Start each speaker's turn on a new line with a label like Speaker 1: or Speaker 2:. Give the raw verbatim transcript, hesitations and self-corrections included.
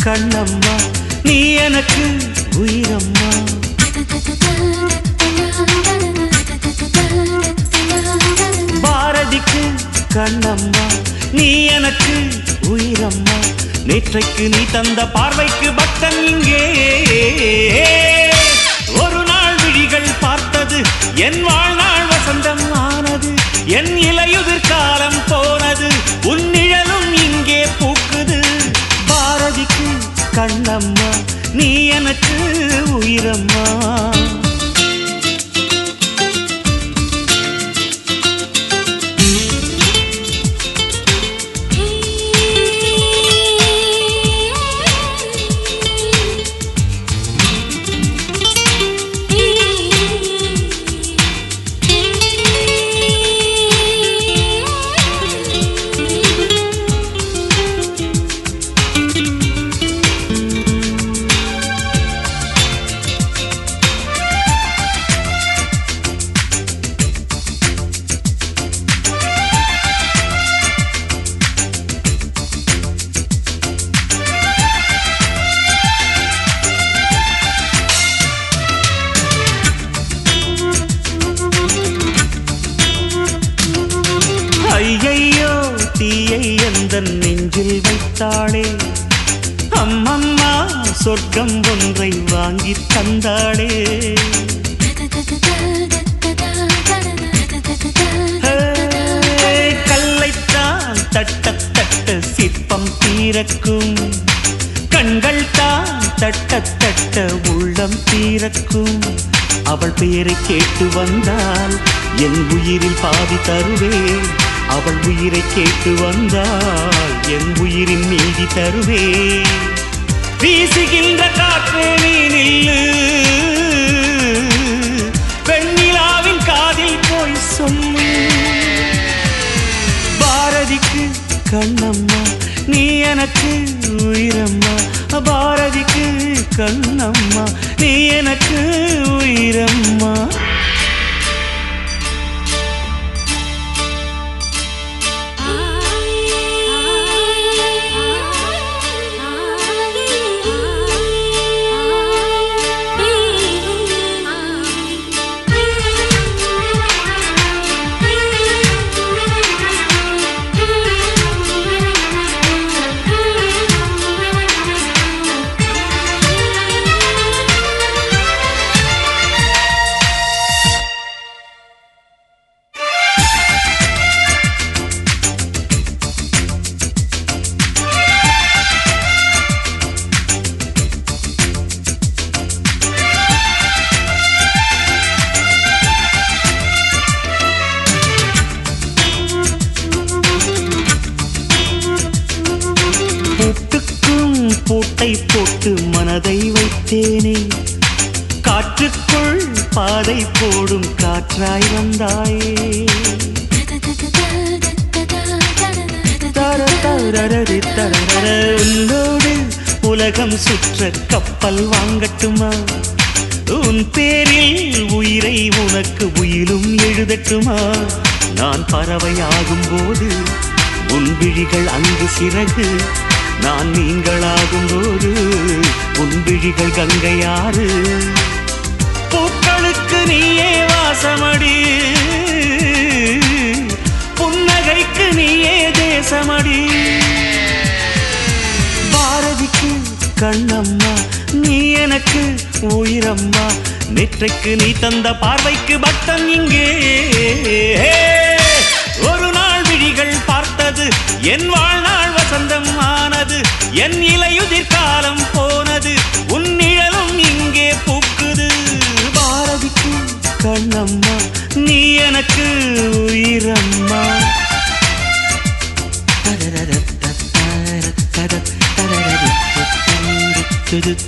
Speaker 1: கண்ணம்மா நீ எனக்கு உயிரம்மா. பாரதிக்கு கண்ணம்மா நீ எனக்கு உயிரம்மா. நேற்றைக்கு நீ தந்த பார்வைக்கு பக்தன் இங்கே. ஒரு நாள் விழிகள் பார்த்தது என் வாழ்நாள் வசந்தம் ஆனது. என் இலையுதிர் காலம் போனது உன் நிழலும் இங்கே பூக்குது. பாரதிக்கு கண்ணம்மா நீ எனக்கு உயிரம்மா. ஐயையோ தீயை எந்தன் நெஞ்சில் வைத்தாளே. அம்மம்மா சொர்க்கம் ஒன்றை வாங்கி தந்தாளே. கல்லைத்தான் தட்ட தட்ட சிற்பம் தீரக்கும். கண்கள் தான் தட்ட தட்ட உள்ளம் தீரக்கும். அவள் பெயரை கேட்டு வந்தால் என் உயிரில் பாதி தருவேன். அவள் உயிரை கேட்டு வந்தால் என் உயிரின் மீதி தருவேன். வீசுகின்ற காற்றே நீ நில்லு, வெண்ணிலாவின் காதில் போய் சொல்லு. பாரதிக்கு கண்ணம்மா நீ எனக்கு உயிரம்மா. பாரதிக்கு கண்ணம்மா நீ எனக்கு உயிரம்மா. பூட்டை போட்டு மனதை வைத்தேனே. காற்றுக்குள் பாதை போடும் காற்றாய் வந்தாயே. உன்னோடு உலகம் சுற்ற கப்பல் வாங்கட்டுமா? உன் பேரில் உயிரை உனக்கு உயிலும் எழுதட்டுமா? நான் பறவையாகும் போது உன் விழிகள் அங்கு சிறகு. நான் நீங்களாகும் போது உன் விழிகள் கங்கையாறு. பூக்களுக்கு நீயே வாசமடி, புன்னகைக்கு நீயே தேசமடி. பாரதிக்கு கண்ணம்மா நீ எனக்கு உயிரம்மா. நேற்றைக்கு நீ தந்த பார்வைக்கு பக்தன் இங்கே. ஒரு நாள் விழிகள் பார்த்தது என் வாழ்நாள் வசந்தம் ஆனது. என் இலையுதிர் காலம் போனது உன் நிழலும் இங்கே பூக்குது. பாரதிக்கு கண்ணம்மா நீ எனக்கு உயிரம்மா. தரரர தரரர தரரர தரரர